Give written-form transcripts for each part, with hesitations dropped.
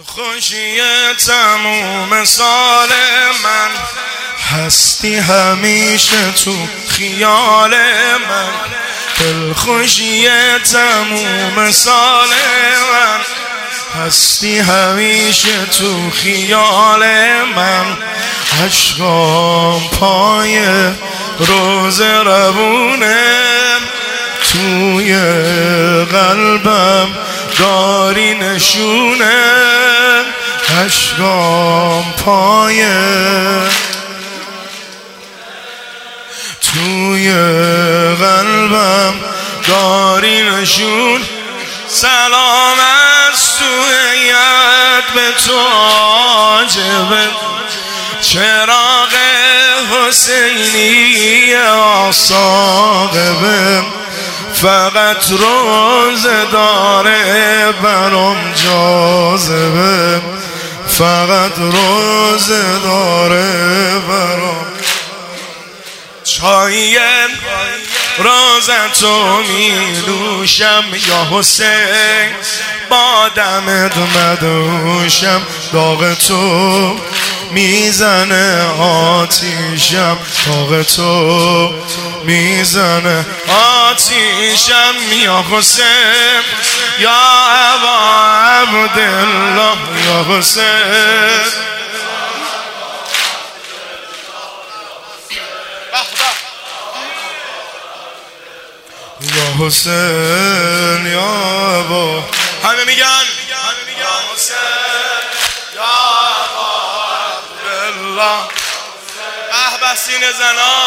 خوشی تموم سال من، هستی همیشه تو خیال من. دلخوشی تموم سال من، هستی همیشه تو خیال من. عشقام پای روز روونه، توی قلبم داری نشونه. عشقام پای توی قلبم داری نشون. سلام از توی یاد به تو عاجبه، چراغ حسینی آساقبه. فقط روز داره برام جاذبه، فقط روز داره برام. چای روزتو می نوشم یا حسین، با دمت مدوشم. داغ تو میزنه آتیشم، داغ تو میزنه آتیشم. یا حسین یا ابا عبدالله، یا حسین یا حسین یا ابا. همه میگن یا حسین یا ابا عبدالله. احبسین زنا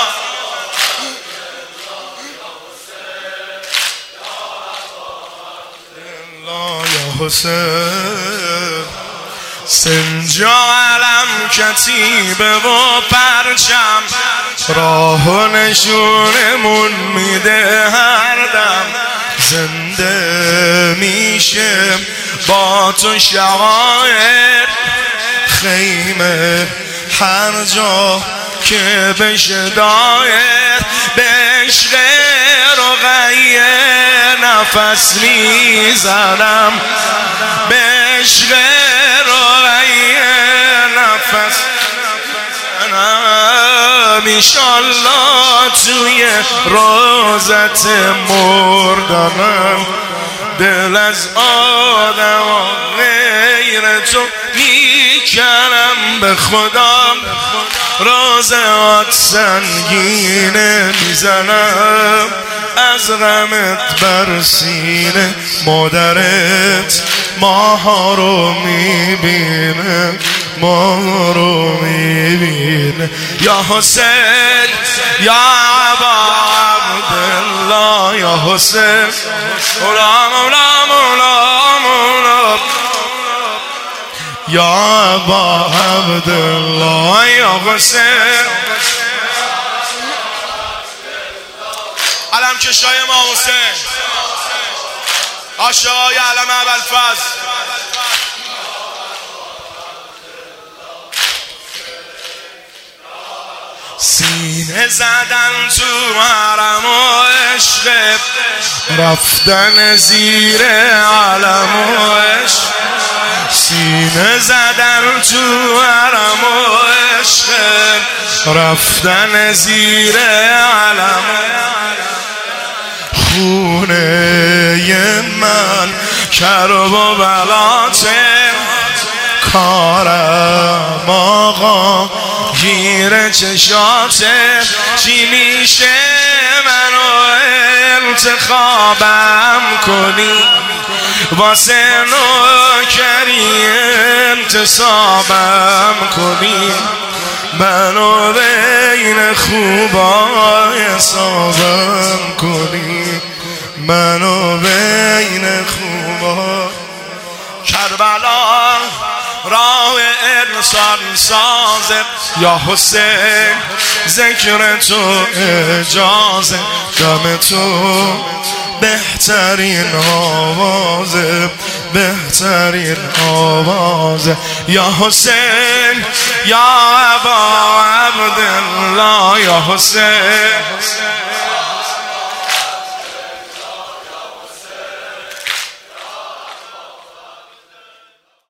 یا حسین. سنجا علم کتیبه و پرچم، راه و نشونمون میده هر دم. زنده میشه با تو شعائر، خیمه هر جا که بشه دایر. به عشق رقیه نفس میزنم، به عشق رقیه نفس میزنم. ایشالله توی روزت مردنم، دل از آدم و غیر تو میکنم. به خدا روزات سنگینه میزنم، از غمت بر سینه مادرت ماها رو میبینه، ماها رو میبینه. یا حسین یا ابا عبدالله، یا حسین مولا مولا مولا مولا. یا ابا عبدالله یا حسین. علم کشای ما حسین، آشای علم ابوالفضل. سینه زدن تو حرم و عشق، رفتن زیر علم و عشق. سینه زدن تو حرم و عشق، رفتن زیر علم. خونه من کرب و بلاته، کارم آقا گیر چشاته. چی میشه منو انتخابم کنی، واسه نوکری انتصابم کنی. منو بین خوبا حسابم کنی، منو بین خوبا. کربلا راه انسان سازه، یا حسین ذکر تو اجازه. دم تو بهترین آوازه، بهترین آوازه. یا حسین یا ابا عبدالله، یا حسین